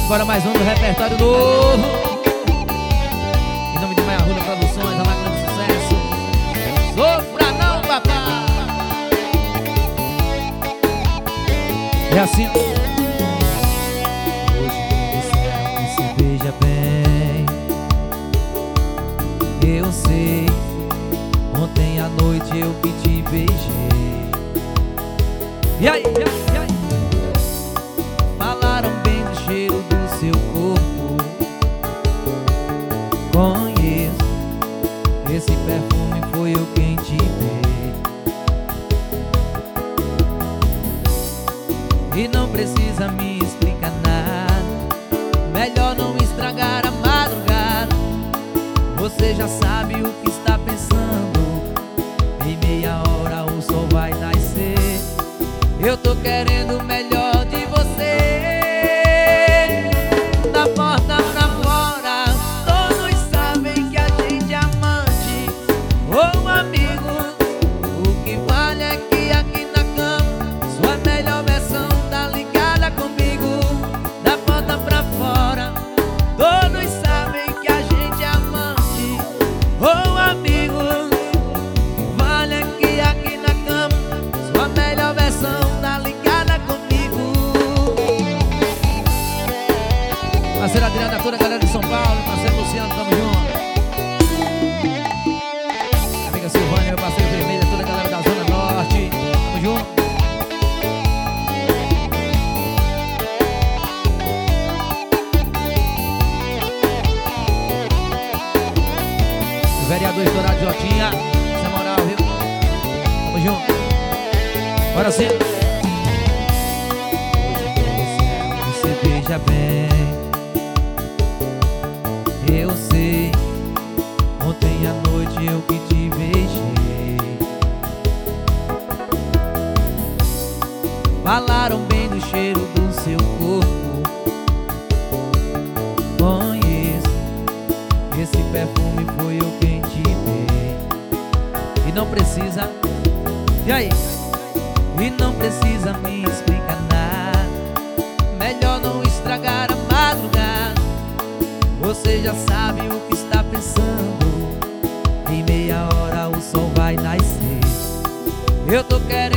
Agora mais um do repertório novo. Em nome de Maia Arruda Produções, a máquina do sucesso. Sofra não, papai. É assim. Hoje me disseram que se veja bem. Eu sei, ontem à noite eu que te beijei. E aí? Falaram bem do cheiro do seu corpo. Conheço, esse perfume foi eu quem te dei. E não precisa me explicar nada, melhor não estragar a madrugada. Você já sabe o que está pensando. Em meia hora o sol vai nascer. Eu tô querendo o melhor de você. Da porta pra fora, todos sabem que a gente é amante ou amigo. O que vale é que aqui na cama sua melhor versão tá ligada comigo. Da porta pra fora, todos sabem que a gente é amante ou amigo. O que vale é que aqui na cama sua melhor versão tá ligada comigo. Parceiro Adriana, toda a galera de São Paulo, parceiro Luciano, tamo junto. Amiga Silvânia, meu parceiro Vermelho, toda a galera da Zona Norte, tamo junto. O vereador estourado Jotinha, essa moral, viu? Tamo junto. Bora sim. Hoje você veja bem. Eu sei, ontem à noite eu que te beijei. Falaram bem do cheiro do seu corpo. Conheço, esse perfume foi eu quem te dei. E não precisa, e aí? E não precisa me explicar nada, melhor não estragar a madrugada. Você já sabe o que está pensando. Em meia hora o sol vai nascer. Eu tô querendo